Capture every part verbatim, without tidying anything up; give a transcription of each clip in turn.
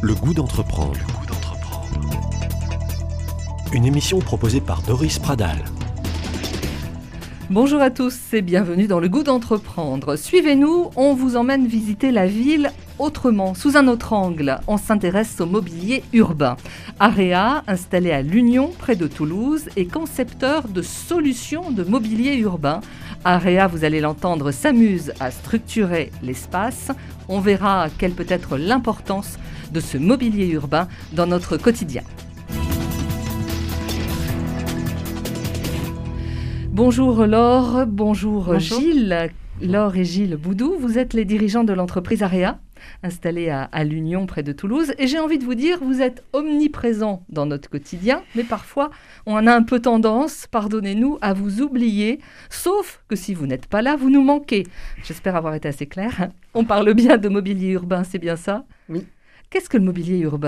Le goût d'entreprendre. Le goût d'entreprendre. Une émission proposée par Doris Pradal. Bonjour à tous et bienvenue dans Le goût d'entreprendre. Suivez-nous, on vous emmène visiter la ville autrement, sous un autre angle. On s'intéresse au mobilier urbain. Area, installé à l'Union, près de Toulouse, est concepteur de solutions de mobilier urbain. Area, vous allez l'entendre, s'amuse à structurer l'espace. On verra quelle peut être l'importance de ce mobilier urbain dans notre quotidien. Bonjour Laure, bonjour, bonjour Gilles. Laure et Gilles Boudou, vous êtes les dirigeants de l'entreprise Area, installée à, à l'Union près de Toulouse. Et j'ai envie de vous dire, vous êtes omniprésents dans notre quotidien, mais parfois on a un peu tendance, pardonnez-nous, à vous oublier, sauf que si vous n'êtes pas là, vous nous manquez. J'espère avoir été assez claire. On parle bien de mobilier urbain, c'est bien ça ? Oui. Qu'est-ce que le mobilier urbain ?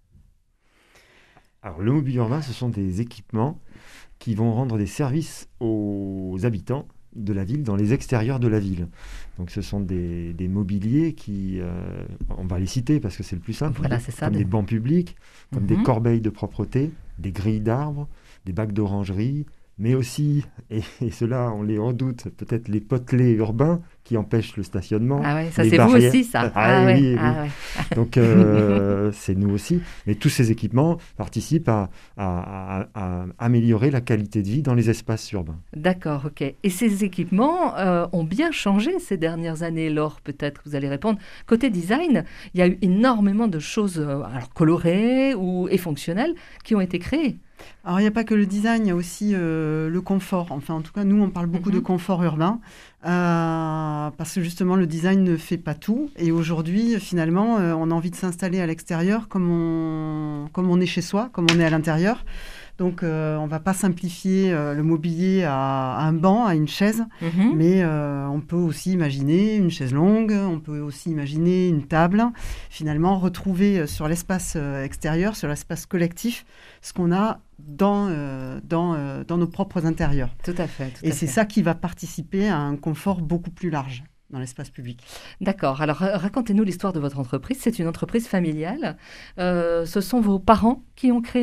Alors le mobilier urbain, ce sont des équipements qui vont rendre des services aux habitants de la ville, dans les extérieurs de la ville. Donc ce sont des, des mobiliers qui, euh, on va les citer parce que c'est le plus simple, voilà, c'est ça, comme des... des bancs publics, comme mm-hmm. des corbeilles de propreté, des grilles d'arbres, des bacs d'orangerie, mais aussi, et, et ceux-là on les redoute, peut-être les potelets urbains qui empêchent le stationnement. Ah oui, ça c'est barrières. Vous aussi ça. Ah, ah oui, ouais, oui. Ah ouais. Donc euh, c'est nous aussi. Mais tous ces équipements participent à, à, à, à améliorer la qualité de vie dans les espaces urbains. D'accord, ok. Et ces équipements euh, ont bien changé ces dernières années, Laure, peut-être vous allez répondre. Côté design, il y a eu énormément de choses euh, alors colorées ou, et fonctionnelles qui ont été créées. Alors, il n'y a pas que le design, il y a aussi euh, le confort. Enfin, en tout cas, nous, on parle beaucoup mm-hmm. de confort urbain euh, parce que, justement, le design ne fait pas tout. Et aujourd'hui, finalement, euh, on a envie de s'installer à l'extérieur comme on, comme on est chez soi, comme on est à l'intérieur. Donc, euh, on ne va pas simplifier euh, le mobilier à, à un banc, à une chaise, mm-hmm. mais euh, on peut aussi imaginer une chaise longue, on peut aussi imaginer une table. Finalement, retrouver sur l'espace extérieur, sur l'espace collectif, ce qu'on a dans, euh, dans, euh, dans nos propres intérieurs. Tout à fait. Tout Et à c'est fait. ça qui va participer à un confort beaucoup plus large dans l'espace public. D'accord. Alors, racontez-nous l'histoire de votre entreprise. C'est une entreprise familiale. Euh, ce sont vos parents qui ont créé ?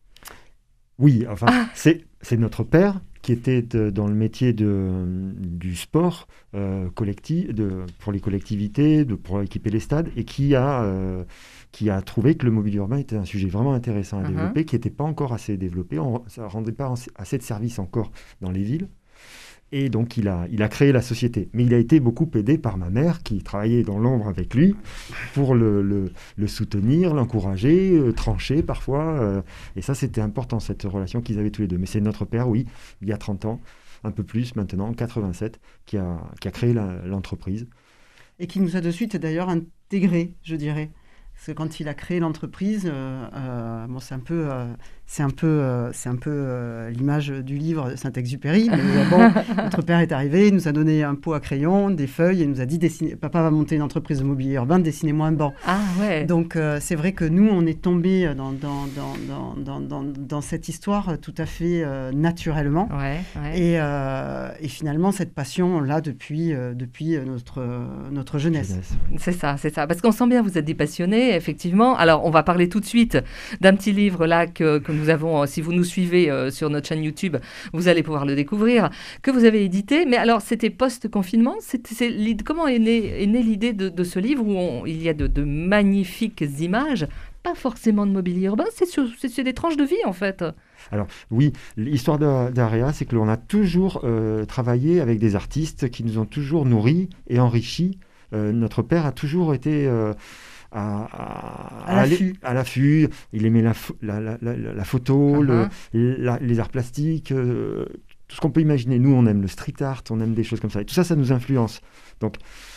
Oui, enfin, ah. c'est, c'est notre père qui était de, dans le métier de, du sport euh, collectif, de, pour les collectivités, de, pour équiper les stades, et qui a, euh, qui a trouvé que le mobilier urbain était un sujet vraiment intéressant à uh-huh. développer, qui n'était pas encore assez développé, on, ça ne rendait pas assez de services encore dans les villes. Et donc, il a, il a créé la société. Mais il a été beaucoup aidé par ma mère, qui travaillait dans l'ombre avec lui, pour le, le, le soutenir, l'encourager, euh, trancher parfois. Euh, et ça, c'était important, cette relation qu'ils avaient tous les deux. Mais c'est notre père, oui, il y a trente ans, un peu plus maintenant, en quatre-vingt-sept, qui a, qui a créé la, l'entreprise. Et qui nous a de suite, d'ailleurs, intégrés, je dirais. Parce que quand il a créé l'entreprise, euh, euh, bon, c'est un peu, euh, c'est un peu, euh, c'est un peu euh, l'image du livre de Saint-Exupéry. Mais euh, bon, notre père est arrivé, il nous a donné un pot à crayon, des feuilles, et il nous a dit dessine... Papa va monter une entreprise de mobilier urbain, dessinez-moi un banc. Ah ouais. Donc euh, c'est vrai que nous, on est tombés dans, dans, dans, dans, dans, dans cette histoire tout à fait euh, naturellement. Ouais, ouais. Et, euh, et finalement, cette passion, on l'a depuis, euh, depuis notre, euh, notre jeunesse. jeunesse. C'est ça, c'est ça. Parce qu'on sent bien, vous êtes des passionnés. Effectivement. Alors, on va parler tout de suite d'un petit livre là que, que nous avons, si vous nous suivez euh, sur notre chaîne YouTube, vous allez pouvoir le découvrir, que vous avez édité. Mais alors, c'était post-confinement. C'était, c'est, comment est née, est née l'idée de, de ce livre où on, il y a de, de magnifiques images, pas forcément de mobilier urbain, c'est sur, c'est sur des tranches de vie en fait. Alors oui, l'histoire d'Area, c'est que l'on a toujours euh, travaillé avec des artistes qui nous ont toujours nourris et enrichis. Euh, notre père a toujours été... Euh, À, à, à, l'affût. à l'affût, il aimait la, la, la, la, la photo, uh-huh. le, la, les arts plastiques, euh, tout ce qu'on peut imaginer. Nous, on aime le street art, on aime des choses comme ça. Et tout ça, ça nous influence. Donc,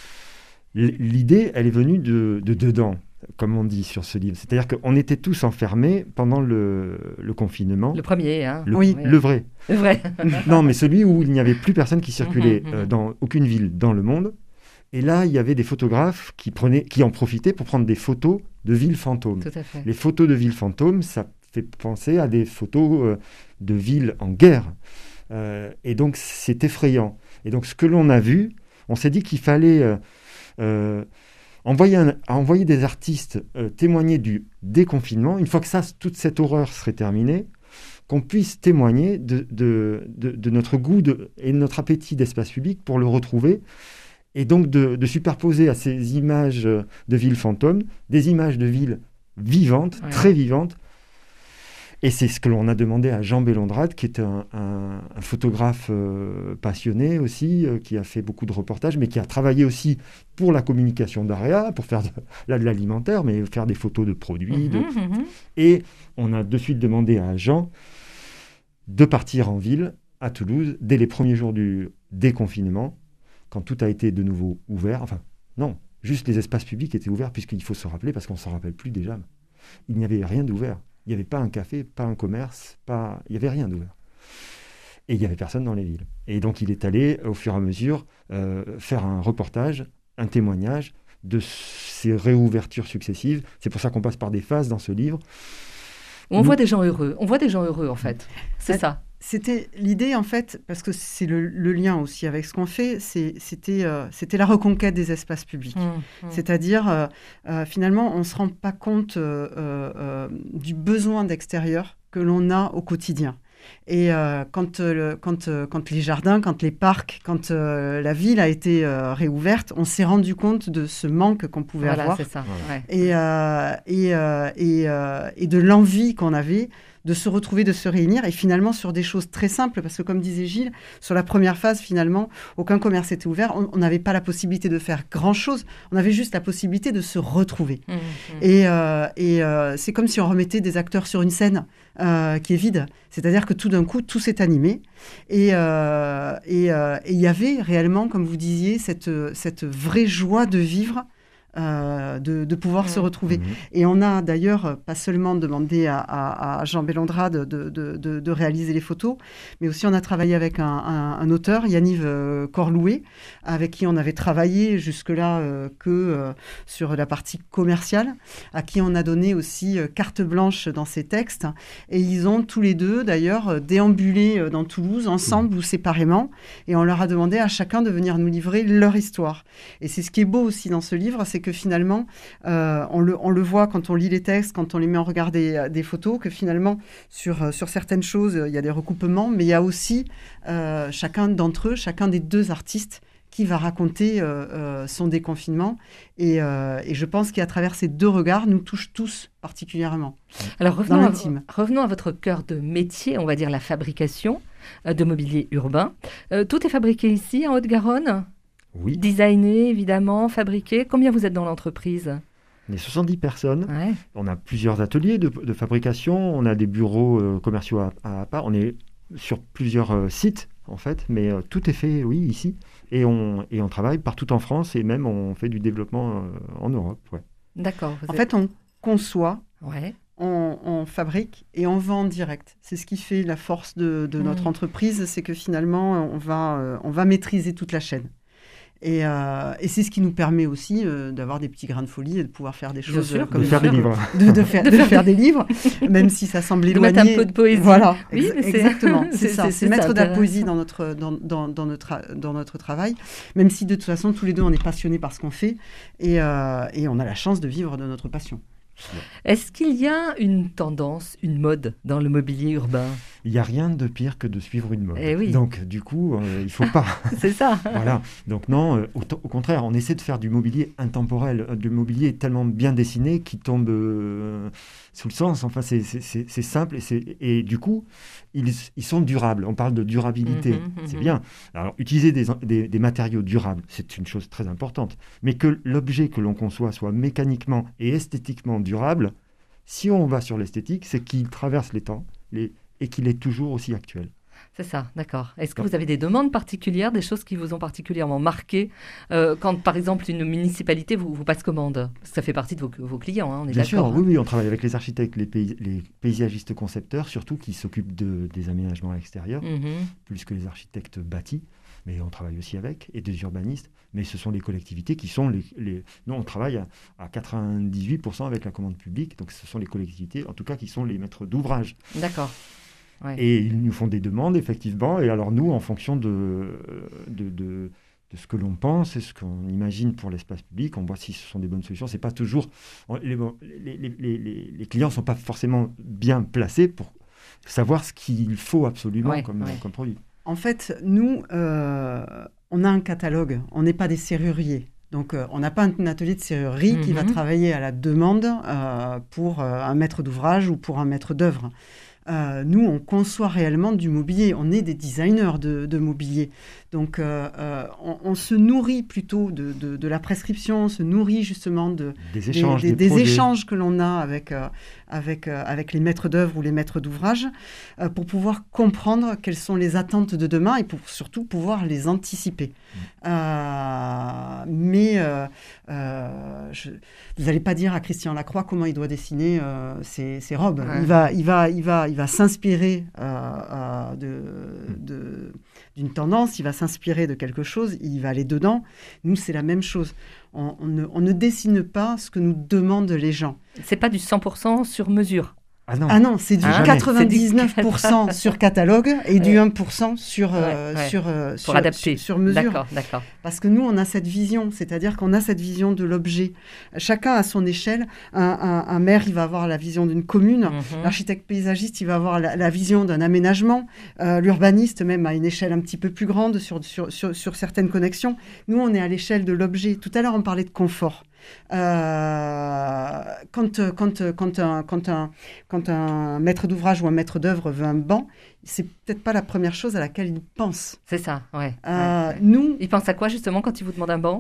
l'idée, elle est venue de, de dedans, comme on dit sur ce livre. C'est-à-dire qu'on était tous enfermés pendant le, le confinement. Le premier, hein le, oui. Le vrai. Le vrai. Non, mais celui où il n'y avait plus personne qui circulait uh-huh. euh, dans aucune ville dans le monde. Et là, il y avait des photographes qui, prenaient, qui en profitaient pour prendre des photos de villes fantômes. Tout à fait. Les photos de villes fantômes, ça fait penser à des photos euh, de villes en guerre. Euh, et donc, c'est effrayant. Et donc, ce que l'on a vu, on s'est dit qu'il fallait euh, euh, envoyer, un, envoyer des artistes euh, témoigner du déconfinement, une fois que ça, toute cette horreur serait terminée, qu'on puisse témoigner de, de, de, de notre goût de, et de notre appétit d'espace public pour le retrouver, et donc de, de superposer à ces images de villes fantômes des images de villes vivantes, ouais. très vivantes. Et c'est ce que l'on a demandé à Jean Bellondrade, qui est un, un, un photographe euh, passionné aussi, euh, qui a fait beaucoup de reportages, mais qui a travaillé aussi pour la communication d'Area, pour faire de, là, de l'alimentaire, mais faire des photos de produits. Mmh, de... mmh. Et on a de suite demandé à Jean de partir en ville, à Toulouse, dès les premiers jours du déconfinement, quand tout a été de nouveau ouvert. Enfin, non, juste les espaces publics étaient ouverts, puisqu'il faut se rappeler, parce qu'on ne s'en rappelle plus déjà. Il n'y avait rien d'ouvert. Il n'y avait pas un café, pas un commerce, pas... il n'y avait rien d'ouvert. Et il n'y avait personne dans les villes. Et donc, il est allé, au fur et à mesure, euh, faire un reportage, un témoignage de ces réouvertures successives. C'est pour ça qu'on passe par des phases dans ce livre. On Nous... voit des gens heureux. On voit des gens heureux, en fait. C'est ça. C'était l'idée, en fait, parce que c'est le, le lien aussi avec ce qu'on fait, c'est, c'était, euh, c'était la reconquête des espaces publics. Mmh, mmh. C'est-à-dire, euh, euh, finalement, on ne se rend pas compte euh, euh, du besoin d'extérieur que l'on a au quotidien. Et euh, quand, euh, quand, euh, quand les jardins, quand les parcs, quand euh, la ville a été euh, réouverte, on s'est rendu compte de ce manque qu'on pouvait voilà, avoir. C'est ça. Ouais. Et, euh, et, euh, et, euh, et de l'envie qu'on avait de se retrouver, de se réunir, et finalement sur des choses très simples, parce que comme disait Gilles, sur la première phase, finalement, aucun commerce était ouvert, on n'avait pas la possibilité de faire grand-chose, on avait juste la possibilité de se retrouver. Mmh, mmh. Et, euh, et euh, c'est comme si on remettait des acteurs sur une scène euh, qui est vide, c'est-à-dire que tout d'un coup, tout s'est animé, et euh, et euh, et il y avait réellement, comme vous disiez, cette, cette vraie joie de vivre, Euh, de, de pouvoir mmh. se retrouver. Mmh. Et on a d'ailleurs pas seulement demandé à, à, à Jean Bellondrade de, de, de, de réaliser les photos, mais aussi on a travaillé avec un, un, un auteur, Yaniv euh, Corlouet, avec qui on avait travaillé jusque-là euh, que euh, sur la partie commerciale, à qui on a donné aussi euh, carte blanche dans ses textes. Et ils ont tous les deux d'ailleurs déambulé euh, dans Toulouse, ensemble mmh. ou séparément, et on leur a demandé à chacun de venir nous livrer leur histoire. Et c'est ce qui est beau aussi dans ce livre, c'est que finalement, euh, on, le, on le voit quand on lit les textes, quand on les met en regard des, des photos, que finalement, sur, sur certaines choses, il y a des recoupements, mais il y a aussi euh, chacun d'entre eux, chacun des deux artistes, qui va raconter euh, euh, son déconfinement. Et, euh, et je pense qu'à travers ces deux regards, nous touche tous particulièrement. Alors revenons à, revenons à votre cœur de métier, on va dire la fabrication euh, de mobilier urbain. Euh, tout est fabriqué ici, en Haute-Garonne ? Oui. Designé, évidemment, fabriqué. Combien vous êtes dans l'entreprise ? On est soixante-dix personnes. Ouais. On a plusieurs ateliers de, de fabrication. On a des bureaux euh, commerciaux à, à part. On est sur plusieurs euh, sites, en fait. Mais euh, tout est fait, oui, ici. Et on, et on travaille partout en France. Et même, on fait du développement euh, en Europe. Ouais. D'accord. En êtes... fait, on conçoit, ouais. on, on fabrique et on vend en direct. C'est ce qui fait la force de, de mmh. notre entreprise. C'est que finalement, on va, euh, on va maîtriser toute la chaîne. Et, euh, et c'est ce qui nous permet aussi euh, d'avoir des petits grains de folie et de pouvoir faire des choses sûr, comme de faire des livres, de, de faire, de faire des livres, même si ça semble éloigné. De mettre un peu de poésie. Voilà, oui, ex- c'est... exactement, c'est, c'est ça. C'est, c'est mettre ça, de la poésie dans notre dans, dans, dans notre dans notre travail, même si de toute façon tous les deux on est passionnés par ce qu'on fait et euh, et on a la chance de vivre de notre passion. Est-ce qu'il y a une tendance, une mode dans le mobilier urbain ? Il n'y a rien de pire que de suivre une mode. Eh oui. Donc, du coup, euh, il ne faut pas. C'est ça. Voilà. Donc, non, euh, au, au contraire, on essaie de faire du mobilier intemporel, euh, du mobilier tellement bien dessiné qui tombe euh, sous le sens. Enfin, c'est, c'est, c'est, c'est simple et, c'est, et du coup, ils, ils sont durables. On parle de durabilité. Mmh, c'est mmh. bien. Alors, utiliser des, des, des matériaux durables, c'est une chose très importante. Mais que l'objet que l'on conçoit soit mécaniquement et esthétiquement durable, si on va sur l'esthétique, c'est qu'il traverse les temps les, et qu'il est toujours aussi actuel. C'est ça, d'accord. Est-ce que vous avez des demandes particulières, des choses qui vous ont particulièrement marqué euh, quand, par exemple, une municipalité vous, vous passe commande ? Ça fait partie de vos, vos clients, hein, on est Bien d'accord. sûr, hein. oui, oui, on travaille avec les architectes, les, pays, les paysagistes concepteurs, surtout qui s'occupent de, des aménagements à l'extérieur, mmh. plus que les architectes bâtis. Mais on travaille aussi avec, et des urbanistes. Mais ce sont les collectivités qui sont les... les... Nous, on travaille à, à quatre-vingt-dix-huit pour cent avec la commande publique, donc ce sont les collectivités, en tout cas, qui sont les maîtres d'ouvrage. D'accord. Ouais. Et ils nous font des demandes, effectivement. Et alors, nous, en fonction de, de, de, de ce que l'on pense et ce qu'on imagine pour l'espace public. On voit si ce sont des bonnes solutions. C'est pas toujours... On, les, les, les, les, les clients ne sont pas forcément bien placés pour savoir ce qu'il faut absolument ouais, comme, ouais. comme produit. En fait, nous, euh, on a un catalogue. On n'est pas des serruriers. Donc, euh, on n'a pas un atelier de serrurerie mmh. qui va travailler à la demande euh, pour euh, un maître d'ouvrage ou pour un maître d'œuvre. Euh, nous, on conçoit réellement du mobilier. On est des designers de, de mobilier. Donc, euh, euh, on, on se nourrit plutôt de, de, de la prescription, on se nourrit justement de, des, échanges, des, des, des, des échanges que l'on a avec, euh, avec, euh, avec les maîtres d'œuvre ou les maîtres d'ouvrage euh, pour pouvoir comprendre quelles sont les attentes de demain et pour surtout pouvoir les anticiper. Mmh. Euh, mais euh, euh, je, vous n'allez pas dire à Christian Lacroix comment il doit dessiner euh, ses, ses robes. Ouais. Il va, il va, il va, il va s'inspirer euh, euh, de, de, d'une tendance, il va s'inspirer de quelque chose, il va aller dedans. Nous, c'est la même chose. On, on, ne, on ne dessine pas ce que nous demandent les gens. C'est pas du cent pour cent sur mesure. Ah non, ah non c'est du ah, quatre-vingt-dix-neuf pour cent c'est du... sur catalogue et ouais. du un pour cent sur, euh, ouais, ouais. sur, euh, sur, adapter. sur, sur mesure. D'accord, d'accord. Parce que nous, on a cette vision, c'est-à-dire qu'on a cette vision de l'objet. Chacun à son échelle. Un, un, un maire, il va avoir la vision d'une commune. Mm-hmm. L'architecte paysagiste, il va avoir la, la vision d'un aménagement. Euh, l'urbaniste, même, à une échelle un petit peu plus grande sur, sur, sur, sur certaines connexions. Nous, on est à l'échelle de l'objet. Tout à l'heure, on parlait de confort. Euh, quand, quand, quand, un, quand, un, quand un maître d'ouvrage ou un maître d'œuvre veut un banc, c'est peut-être pas la première chose à laquelle il pense. C'est ça, ouais. Euh, ouais, ouais. Nous, il pense à quoi justement quand il vous demande un banc ?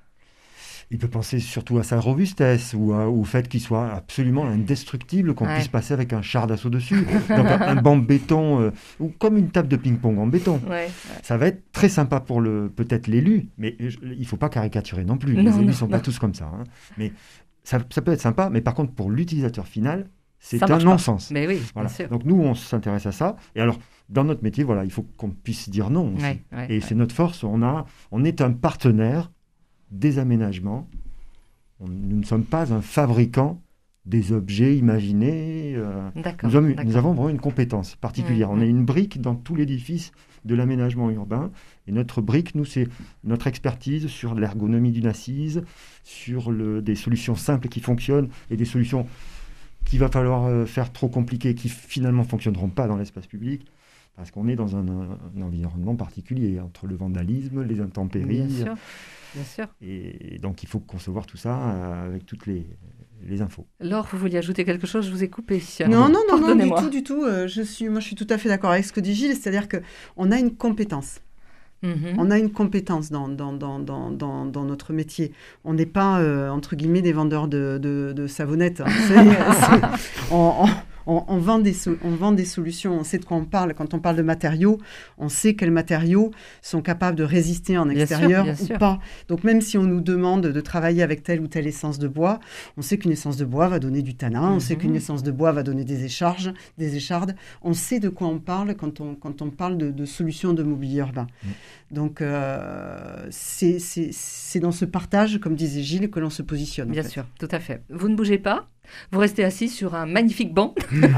Il peut penser surtout à sa robustesse ou à, au fait qu'il soit absolument indestructible, qu'on ouais. puisse passer avec un char d'assaut dessus. Donc un, un banc béton euh, ou comme une table de ping-pong en béton. Ouais, ouais. Ça va être très sympa pour le, peut-être l'élu, mais je, il ne faut pas caricaturer non plus. Non, Les élus ne sont non. pas tous comme ça. Hein. Mais ça, ça peut être sympa, mais par contre pour l'utilisateur final, c'est ça un non-sens. Mais oui, voilà. bien sûr. Donc nous, on s'intéresse à ça. Et alors, dans notre métier, voilà, il faut qu'on puisse dire non aussi. Ouais, ouais, Et ouais. c'est notre force. On, a, on est un partenaire des aménagements. On, nous ne sommes pas un fabricant des objets imaginés. Euh, d'accord, nous, avons, d'accord. nous avons vraiment une compétence particulière. Mmh, on a une brique dans tout l'édifice de l'aménagement urbain. Et notre brique, nous, c'est notre expertise sur l'ergonomie d'une assise, sur le, des solutions simples qui fonctionnent et des solutions qu'il va falloir euh, faire trop compliquées qui finalement ne fonctionneront pas dans l'espace public. Parce qu'on est dans un, un, un environnement particulier, entre le vandalisme, les intempéries. Bien sûr, bien sûr. Et donc, il faut concevoir tout ça euh, avec toutes les, les infos. Laure, vous vouliez ajouter quelque chose ? Je vous ai coupé. Non, non, non, non, du tout, du tout. Euh, je suis, moi, je suis tout à fait d'accord avec ce que dit Gilles. C'est-à-dire qu'on a une compétence. Mmh. On a une compétence dans, dans, dans, dans, dans, dans notre métier. On n'est pas, euh, entre guillemets, des vendeurs de, de, de savonnettes. Hein. C'est, c'est, on, on, on, on, vend des so- on vend des solutions, on sait de quoi on parle. Quand on parle de matériaux, on sait quels matériaux sont capables de résister en extérieur bien sûr, bien ou sûr. Pas. Donc même si on nous demande de travailler avec telle ou telle essence de bois, on sait qu'une essence de bois va donner du tanin, mmh. on sait qu'une essence de bois va donner des écharges, des échardes. On sait de quoi on parle quand on, quand on parle de, de solutions de mobilier urbain. Mmh. Donc, euh, c'est, c'est, c'est dans ce partage, comme disait Gilles, que l'on se positionne. Bien en fait. sûr, tout à fait. Vous ne bougez pas, vous restez assis sur un magnifique banc.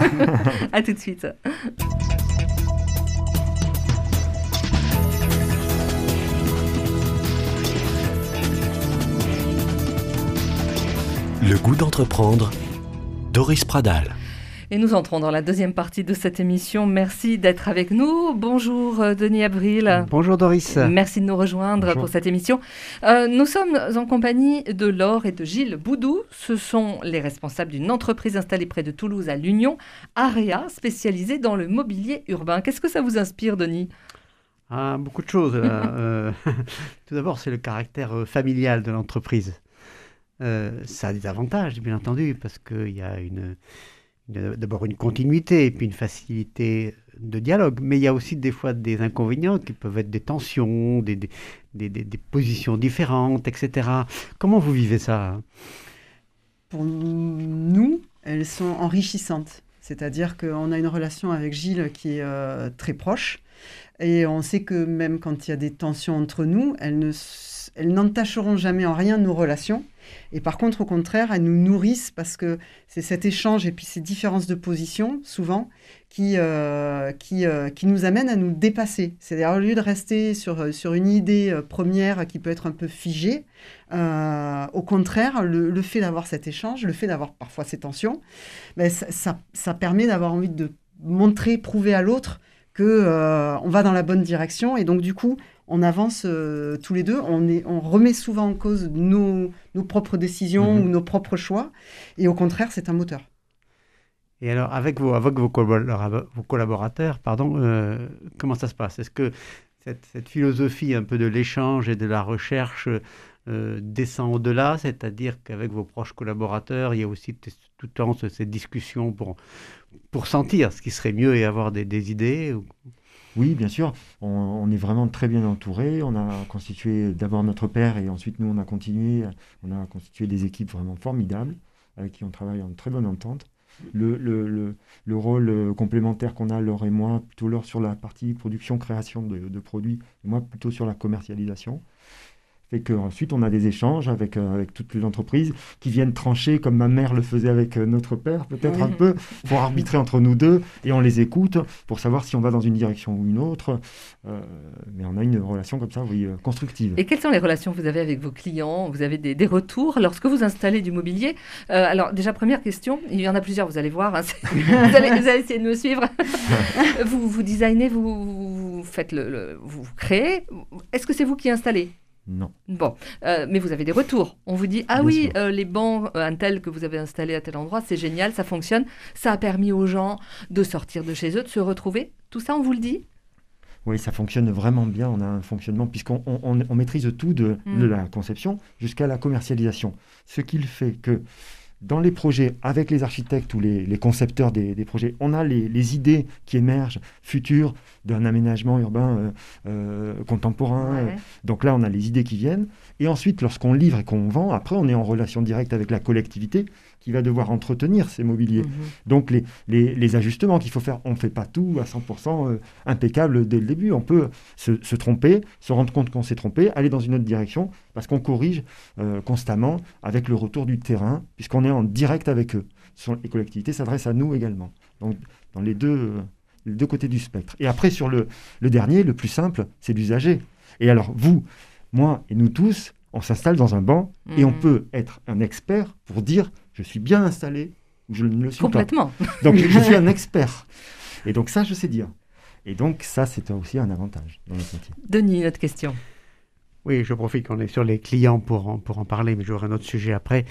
À tout de suite. Le goût d'entreprendre, Doris Pradal. Et nous entrons dans la deuxième partie de cette émission. Merci d'être avec nous. Bonjour Denis Avril. Bonjour Doris. Merci de nous rejoindre Bonjour. Pour cette émission. Euh, nous sommes en compagnie de Laure et de Gilles Boudou. Ce sont les responsables d'une entreprise installée près de Toulouse à l'Union, Area, spécialisée dans le mobilier urbain. Qu'est-ce que ça vous inspire, Denis ? ah, Beaucoup de choses. euh, tout d'abord, c'est le caractère familial de l'entreprise. Euh, ça a des avantages, bien entendu, parce qu'il y a une... d'abord une continuité et puis une facilité de dialogue, mais il y a aussi des fois des inconvénients qui peuvent être des tensions, des, des, des, des, des positions différentes, et cetera. Comment vous vivez ça ? Pour nous, elles sont enrichissantes. C'est-à-dire qu'on a une relation avec Gilles qui est euh, très proche Et on sait que même quand il y a des tensions entre nous, elles ne, elles n'entacheront jamais en rien nos relations. Et par contre, au contraire, elles nous nourrissent parce que c'est cet échange et puis ces différences de position, souvent, qui, euh, qui, euh, qui nous amènent à nous dépasser. C'est-à-dire, au lieu de rester sur, sur une idée première qui peut être un peu figée, euh, au contraire, le, le fait d'avoir cet échange, le fait d'avoir parfois ces tensions, ben, ça, ça, ça permet d'avoir envie de montrer, prouver à l'autre qu'on euh, va dans la bonne direction. Et donc, du coup, on avance euh, tous les deux, on, est, on remet souvent en cause nos, nos propres décisions mmh. ou nos propres choix, et au contraire, c'est un moteur. Et alors, avec vos, avec vos, collabor- vos collaborateurs, pardon, euh, comment ça se passe ? Est-ce que cette, cette philosophie un peu de l'échange et de la recherche euh, descend au-delà, c'est-à-dire qu'avec vos proches collaborateurs, il y a aussi t- tout le temps cette discussion pour, pour sentir ce qui serait mieux et avoir des, des idées ou... Oui, bien sûr. On, on est vraiment très bien entourés. On a constitué d'abord notre père et ensuite nous, on a continué. On a constitué des équipes vraiment formidables avec qui on travaille en très bonne entente. Le, le, le, le rôle complémentaire qu'on a, Laure et moi, plutôt Laure sur la partie production, création de, de produits, et moi plutôt sur la commercialisation. Fait qu'ensuite, on a des échanges avec, euh, avec toutes les entreprises qui viennent trancher, comme ma mère le faisait avec euh, notre père, peut-être oui. un peu, pour arbitrer entre nous deux, et on les écoute pour savoir si on va dans une direction ou une autre. Euh, mais on a une relation comme ça, oui, euh, constructive. Et quelles sont les relations que vous avez avec vos clients ? Vous avez des, des retours lorsque vous installez du mobilier ? euh, Alors, déjà, première question, il y en a plusieurs, vous allez voir, hein, vous, allez, vous allez essayer de me suivre. vous, vous designez, vous, vous faites le, le, vous créez. Est-ce que c'est vous qui installez ? Non. Bon, euh, mais vous avez des retours. On vous dit, ah Bien oui, euh, les bancs euh, un tel que vous avez installé à tel endroit, c'est génial, ça fonctionne. Ça a permis aux gens de sortir de chez eux, de se retrouver. Tout ça, on vous le dit ? Oui, ça fonctionne vraiment bien. On a un fonctionnement, puisqu'on on, on, on maîtrise tout de, mmh. de la conception jusqu'à la commercialisation. Ce qui fait que dans les projets, avec les architectes ou les, les concepteurs des, des projets, on a les, les idées qui émergent futures d'un aménagement urbain euh, euh, contemporain. Ouais. Donc là, on a les idées qui viennent. Et ensuite, lorsqu'on livre et qu'on vend, après, on est en relation directe avec la collectivité qui va devoir entretenir ces mobiliers. Mmh. Donc les, les, les ajustements qu'il faut faire, on ne fait pas tout à cent pour cent euh, impeccable dès le début. On peut se, se tromper, se rendre compte qu'on s'est trompé, aller dans une autre direction, parce qu'on corrige euh, constamment avec le retour du terrain, puisqu'on est en direct avec eux. Les collectivités s'adressent à nous également. Donc dans les deux, euh, les deux côtés du spectre. Et après, sur le, le dernier, le plus simple, c'est l'usager. Et alors, vous, moi et nous tous, on s'installe dans un banc mmh. et on peut être un expert pour dire « je suis bien installé » ou « je ne le suis Complètement. pas ». Donc, je suis un expert. Et donc, ça, je sais dire. Et donc, ça, c'est aussi un avantage dans notre métier. Denis, notre question. Oui, je profite qu'on est sur les clients pour en, pour en parler, mais j'aurai un autre sujet après.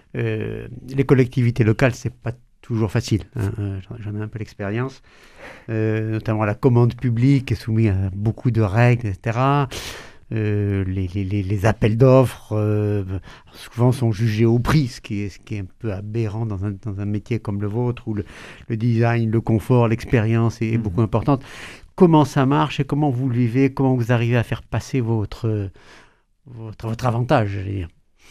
Euh, les collectivités locales, c'est pas toujours facile. Hein. Euh, j'en ai un peu l'expérience. Euh, notamment la commande publique est soumise à beaucoup de règles, et cetera. Euh, les, les, les appels d'offres euh, souvent sont jugés au prix, ce qui est, ce qui est un peu aberrant dans un, dans un métier comme le vôtre où le, le design, le confort, l'expérience est, est mmh. beaucoup importante. Comment ça marche et comment vous le vivez, comment vous arrivez à faire passer votre, votre, votre avantage, j'allais dire.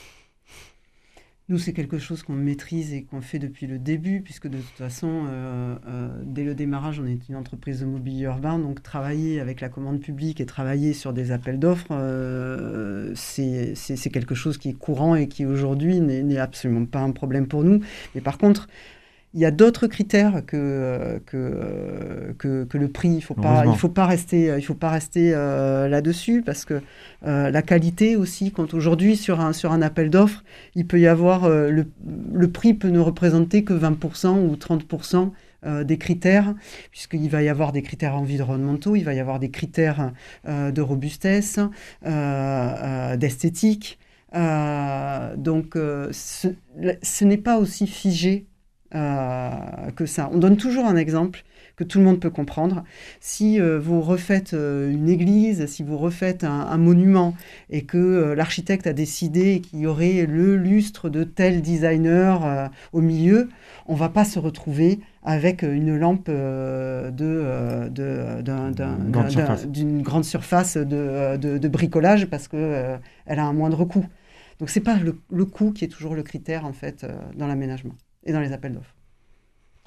Nous, c'est quelque chose qu'on maîtrise et qu'on fait depuis le début, puisque de toute façon, euh, euh, dès le démarrage, on est une entreprise de mobilier urbain, donc travailler avec la commande publique et travailler sur des appels d'offres, euh, c'est, c'est, c'est quelque chose qui est courant et qui aujourd'hui n'est, n'est absolument pas un problème pour nous. Mais par contre, il y a d'autres critères que, que, que, que le prix. Il ne faut pas, il faut pas rester, il faut pas rester euh, là-dessus parce que euh, la qualité aussi compte. Aujourd'hui, sur un, sur un appel d'offres, il peut y avoir, euh, le, le prix peut ne représenter que vingt pour cent ou trente pour cent euh, des critères, puisqu'il va y avoir des critères environnementaux, il va y avoir des critères euh, de robustesse, euh, euh, d'esthétique. Euh, donc, euh, ce, ce n'est pas aussi figé Euh, que ça. On donne toujours un exemple que tout le monde peut comprendre. Si euh, vous refaites euh, une église, si vous refaites un, un monument et que euh, l'architecte a décidé qu'il y aurait le lustre de tel designer euh, au milieu, on ne va pas se retrouver avec une lampe euh, de, euh, de, d'un, d'un, grande d'un, d'un, d'une grande surface de, de, de bricolage parce qu'elle euh, a un moindre coût. Donc ce n'est pas le, le coût qui est toujours le critère en fait, euh, dans l'aménagement et dans les appels d'offres.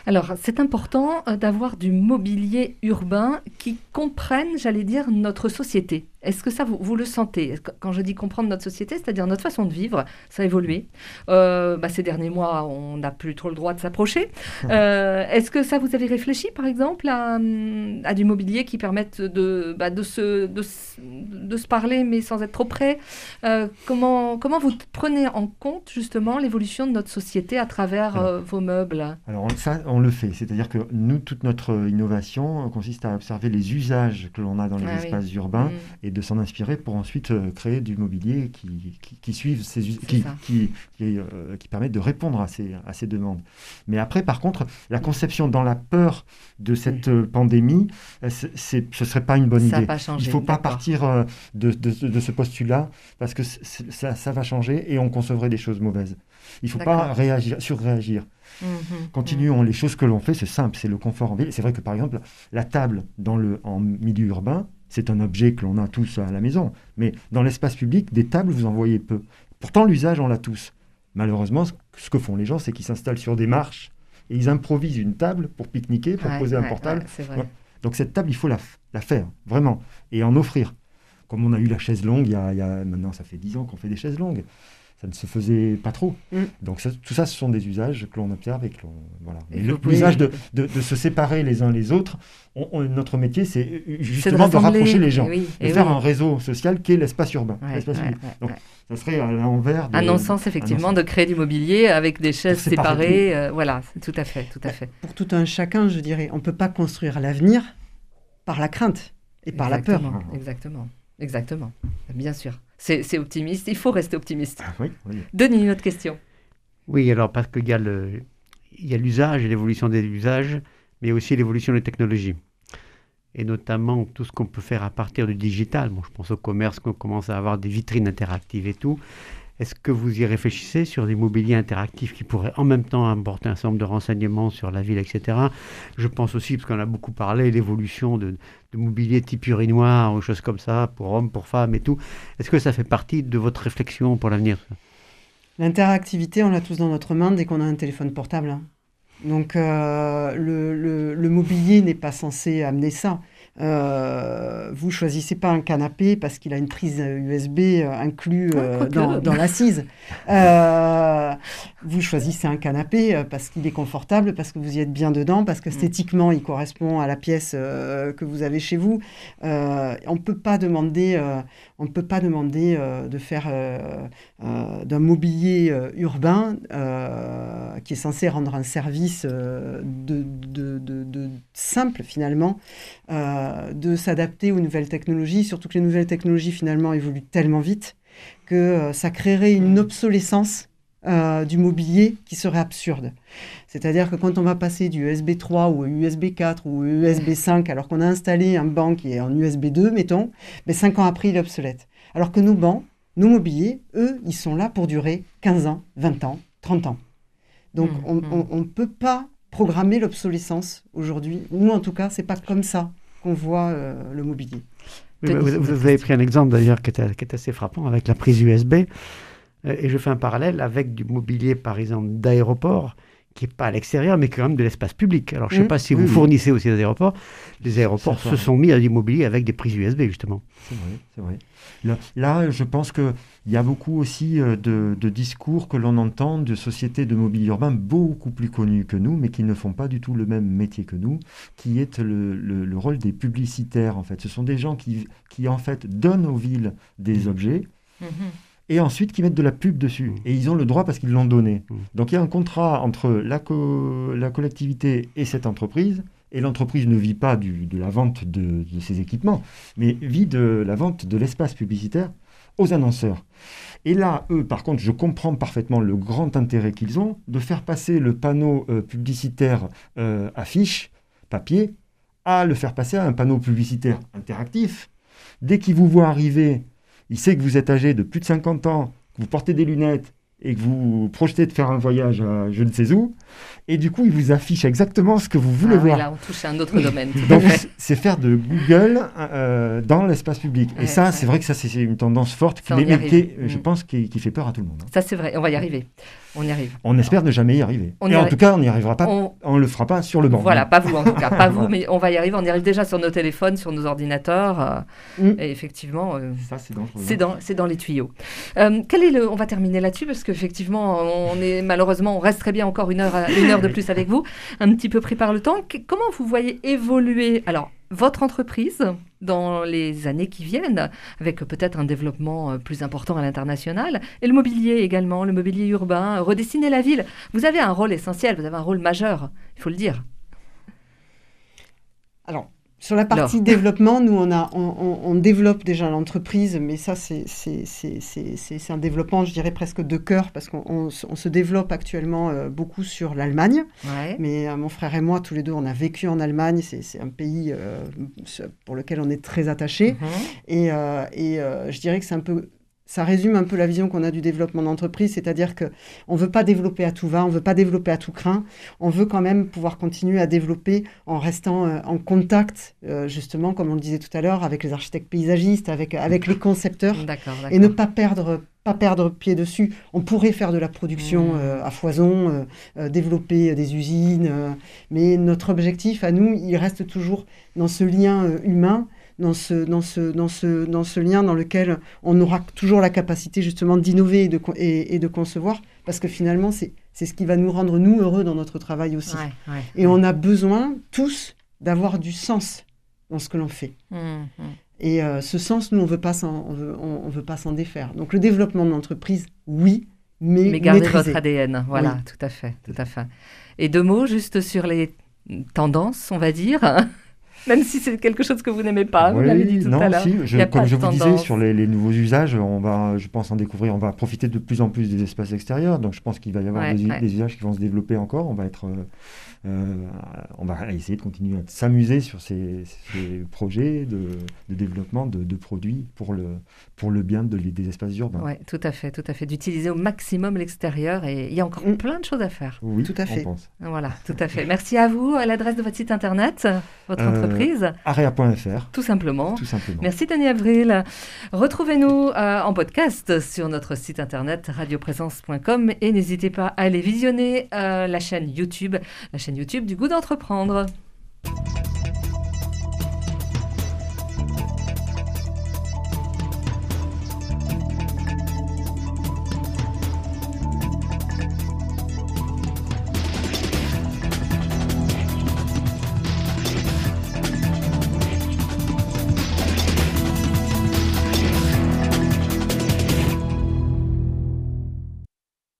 Alors, c'est important euh, d'avoir du mobilier urbain qui comprenne, j'allais dire, notre société. Est-ce que ça, vous, vous le sentez? Quand je dis comprendre notre société, c'est-à-dire notre façon de vivre, ça a évolué. Euh, bah, ces derniers mois, on n'a plus trop le droit de s'approcher. Euh, est-ce que ça, vous avez réfléchi, par exemple, à, à du mobilier qui permette de, bah, de, se, de, de se parler, mais sans être trop près? euh, comment, comment vous prenez en compte, justement, l'évolution de notre société à travers alors, euh, vos meubles? Alors, ça, on le fait. C'est-à-dire que nous, toute notre innovation consiste à observer les usages que l'on a dans les ah, espaces oui. urbains mmh. et de s'en inspirer pour ensuite euh, créer du mobilier qui, qui, qui suive ces us- qui, qui, qui, euh, qui permettent de répondre à ces, à ces demandes. Mais après, par contre, la conception dans la peur de cette euh, pandémie, c'est, c'est, ce ne serait pas une bonne ça idée. Pas changé, Il ne faut pas d'accord. partir euh, de, de, de ce postulat parce que c'est, ça, ça va changer et on concevrait des choses mauvaises. Il ne faut d'accord. pas réagir, surréagir. Mmh, Continuons, mmh. les choses que l'on fait, c'est simple, c'est le confort en ville. C'est vrai que par exemple, la table dans le, en milieu urbain, c'est un objet que l'on a tous à la maison. Mais dans l'espace public, des tables, vous en voyez peu. Pourtant, l'usage, on l'a tous. Malheureusement, ce que font les gens, c'est qu'ils s'installent sur des marches et ils improvisent une table pour pique-niquer, pour ouais, poser ouais, un portable. Ouais, c'est vrai. Ouais. Donc cette table, il faut la, la faire, vraiment, et en offrir. Comme on a eu la chaise longue, il y a, il y a, maintenant ça fait dix ans qu'on fait des chaises longues. Ça ne se faisait pas trop. Mm. Donc ça, tout ça, ce sont des usages que l'on observe et que l'on... Voilà. Et le, l'usage de, de, de se séparer les uns les autres, on, on, notre métier, c'est justement c'est de, de rapprocher les gens, oui, de faire oui. un réseau social qui est l'espace urbain. Ouais, l'espace ouais, ouais, Donc ouais. ça serait à l'envers... De, un non-sens, effectivement, un non-sens. De créer du mobilier avec des chaises séparées. Euh, voilà, tout à fait, tout à fait. Pour tout un chacun, je dirais, on ne peut pas construire l'avenir par la crainte et par exactement, la peur. Exactement, exactement, bien sûr. C'est, c'est optimiste, il faut rester optimiste. Ah, oui, oui. Denis, une autre question. Oui, alors parce qu'il y a, le, il y a l'usage et l'évolution des usages, mais aussi l'évolution des technologies. Et notamment tout ce qu'on peut faire à partir du digital. Bon, je pense au commerce, qu'on commence à avoir des vitrines interactives et tout. Est-ce que vous y réfléchissez sur des mobiliers interactifs qui pourraient en même temps apporter un certain nombre de renseignements sur la ville, et cetera. Je pense aussi, parce qu'on a beaucoup parlé, l'évolution de, de mobilier type urinoir ou choses comme ça, pour hommes, pour femmes et tout. Est-ce que ça fait partie de votre réflexion pour l'avenir? L'interactivité, on l'a tous dans notre main dès qu'on a un téléphone portable. Hein. Donc euh, le, le, le mobilier n'est pas censé amener ça. Euh, vous choisissez pas un canapé parce qu'il a une prise U S B euh, inclus euh, ah, dans, dans l'assise. Euh, vous choisissez un canapé euh, parce qu'il est confortable, parce que vous y êtes bien dedans, parce qu'esthétiquement il correspond à la pièce euh, que vous avez chez vous. Euh, on peut pas demander, euh, on peut pas demander euh, de faire euh, euh, d'un mobilier euh, urbain euh, qui est censé rendre un service euh, de, de, de, de simple finalement. Euh, de s'adapter aux nouvelles technologies, surtout que les nouvelles technologies finalement évoluent tellement vite que euh, ça créerait une obsolescence euh, du mobilier qui serait absurde. C'est-à-dire que quand on va passer du U S B trois ou U S B quatre ou U S B cinq alors qu'on a installé un banc qui est en U S B deux, mettons, ben cinq ans après il est obsolète. Alors que nos bancs, nos mobiliers, eux, ils sont là pour durer quinze ans, vingt ans, trente ans. Donc mmh, on ne peut pas programmer l'obsolescence aujourd'hui, ou en tout cas c'est pas comme ça qu'on voit euh, le mobilier. Oui, vous, vous avez pris un exemple d'ailleurs qui est, qui est assez frappant avec la prise U S B. Euh, et je fais un parallèle avec du mobilier, par exemple, d'aéroport, qui n'est pas à l'extérieur, mais quand même de l'espace public. Alors, je ne sais mmh. pas si vous oui, fournissez oui. aussi des aéroports. Les aéroports se sont mis à du mobilier avec des prises U S B, justement. C'est vrai, c'est vrai. Là, là je pense qu'il y a beaucoup aussi euh, de, de discours que l'on entend de sociétés de mobilier urbain beaucoup plus connues que nous, mais qui ne font pas du tout le même métier que nous, qui est le, le, le rôle des publicitaires, en fait. Ce sont des gens qui, qui en fait, donnent aux villes des mmh. objets, mmh. et ensuite qui mettent de la pub dessus. Mmh. Et ils ont le droit parce qu'ils l'ont donné. Mmh. Donc il y a un contrat entre la, co- la collectivité et cette entreprise, et l'entreprise ne vit pas du, de la vente de, de ses équipements, mais vit de la vente de l'espace publicitaire aux annonceurs. Et là, eux, par contre, je comprends parfaitement le grand intérêt qu'ils ont de faire passer le panneau euh, publicitaire euh, affiche, papier, à le faire passer à un panneau publicitaire interactif. Dès qu'il vous voit arriver, il sait que vous êtes âgé de plus de cinquante ans, que vous portez des lunettes et que vous projetez de faire un voyage à je ne sais où, et du coup, il vous affiche exactement ce que vous voulez ah, voir. Oui, là, on touche à un autre domaine. Donc, c'est faire de Google euh, dans l'espace public. Ouais, et ça, ouais. c'est vrai que ça, c'est une tendance forte, qui, qui, qui, je pense, qui, qui fait peur à tout le monde. Ça, c'est vrai. On va y arriver. On y arrive. On espère ne jamais y arriver. On y Et en arri- tout cas, on n'y arrivera pas. On- On ne le fera pas sur le banc. Voilà, pas vous en tout cas, pas vous, Voilà. mais on va y arriver. On y arrive déjà sur nos téléphones, sur nos ordinateurs. euh, Mm. Et effectivement, euh, Ça, c'est dangereux. c'est dans, c'est dans les tuyaux. Euh, quel est le, on va terminer là-dessus parce qu'effectivement, on est malheureusement, on reste très bien encore une heure, à- une heure de plus avec vous, un petit peu pris par le temps. Qu- Comment vous voyez évoluer alors votre entreprise dans les années qui viennent, avec peut-être un développement euh, plus important à l'international, et le mobilier également, le mobilier urbain, euh, redessiner la ville. Vous avez un rôle essentiel, vous avez un rôle majeur, il faut le dire. Alors, sur la partie développement, nous, on, a, on, on, on développe déjà l'entreprise, mais ça, c'est, c'est, c'est, c'est, c'est, c'est un développement, je dirais, presque de cœur, parce qu'on on, s- on se développe actuellement euh, beaucoup sur l'Allemagne. Ouais. Mais euh, mon frère et moi, tous les deux, on a vécu en Allemagne. C'est, c'est un pays euh, pour lequel on est très attachés. Mhm. Et, euh, et euh, je dirais que c'est un peu, ça résume un peu la vision qu'on a du développement d'entreprise, c'est-à-dire que on veut pas développer à tout va, on veut pas développer à tout crin, on veut quand même pouvoir continuer à développer en restant euh, en contact, euh, justement, comme on le disait tout à l'heure, avec les architectes paysagistes, avec, avec les concepteurs, D'accord, d'accord. et ne pas perdre pas perdre pied dessus. On pourrait faire de la production Mmh. euh, à foison, euh, euh, développer des usines, euh, mais notre objectif à nous, il reste toujours dans ce lien euh, humain, dans ce, dans, ce, dans, ce, dans ce lien dans lequel on aura toujours la capacité justement d'innover et de, co- et, et de concevoir, parce que finalement, c'est, c'est ce qui va nous rendre, nous, heureux dans notre travail aussi. Ouais, ouais. Et on a besoin, tous, d'avoir du sens dans ce que l'on fait. Mhm. Et euh, ce sens, nous, on veut pas s'en, on veut, on, on veut pas s'en défaire. Donc le développement de l'entreprise, oui, mais, Mais gardez maîtrisé. votre A D N, voilà, Oui. tout à fait, tout à fait. Et deux mots juste sur les tendances, on va dire, même si c'est quelque chose que vous n'aimez pas, vous Oui, l'avez dit tout non, à l'heure. si, je- Il y a comme pas je de vous disais, tendance. sur les, les nouveaux usages, on va, je pense, en découvrir, on va profiter de plus en plus des espaces extérieurs. Donc, je pense qu'il va y avoir Ouais, des, ouais. des usages qui vont se développer encore. On va être, euh, euh, on va essayer de continuer à s'amuser sur ces, ces projets de, de développement de, de produits pour le, pour le bien de, des espaces urbains. Oui, tout à fait, tout à fait. D'utiliser au maximum l'extérieur et il y a encore Mm. plein de choses à faire. Oui, Tout à on fait. pense. Voilà, tout à fait. Merci à vous. À l'adresse de votre site internet, votre Euh, entreprise, Area point F R, tout simplement. tout simplement. Merci Denis Avril. Retrouvez-nous euh, en podcast sur notre site internet radioprésence point com et n'hésitez pas à aller visionner euh, la chaîne YouTube, la chaîne YouTube du Goût d'entreprendre.